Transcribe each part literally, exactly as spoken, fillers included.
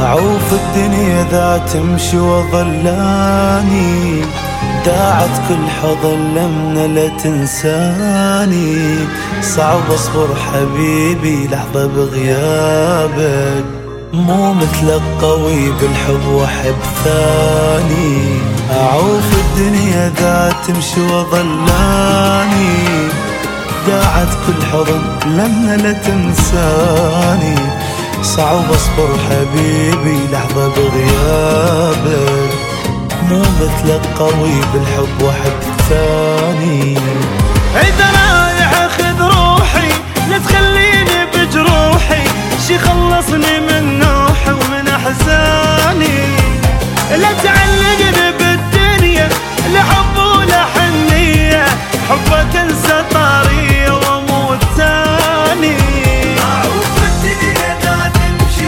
أعوف الدنيا ذا تمشي وظلاني، داعت كل حضن لمنا لا تنساني. صعب أصبر حبيبي لحظة بغيابك، مو مثلك قوي بالحب وحب ثاني. أعوف الدنيا ذا تمشي وظلاني، داعت كل حضن لمنا لا تنساني. صعب أصبر حبيبي لحظة بغيابك، مو مثلك قوي بالحب وحب ثاني. إذا رايح خذ روحي، لا تخليني بجروحي، شي خلصني من نوحي ومن أحزاني. لا تعلقني بالدنيا لحب ولا حنية، حبك انسى طارية واموت ثاني. أعوف الدنيا ذا تمشي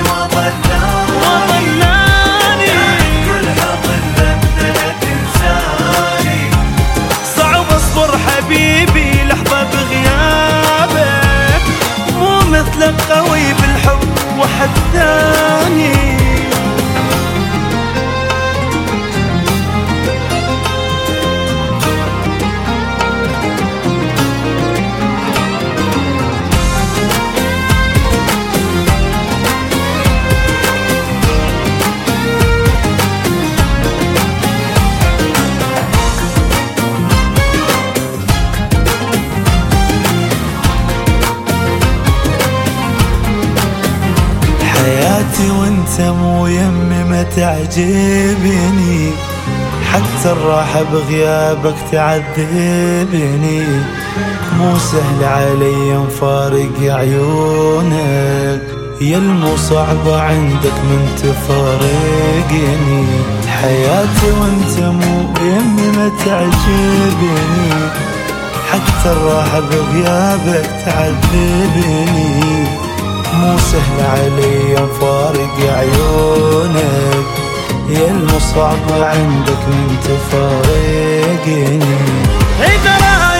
وظلاني، كل حضن لمنا لا تنساني. صعب اصبر حبيبي لحظة بغيابك، مو مثلك قوي بالحب وحد ثاني. حياتي وانت مو يمي ما تعجبني، حتى الراحة بغيابك تعذبني. مو سهل علي مفارق عيونك، يا المو صعبة عندك من تفارقني. حياتي وانت مو يمي ما تعجبني، حتى الراحة بغيابك تعذبني. مو سهل علي مفارق عيونك، يا المصعب عندك من تفارقني. إذا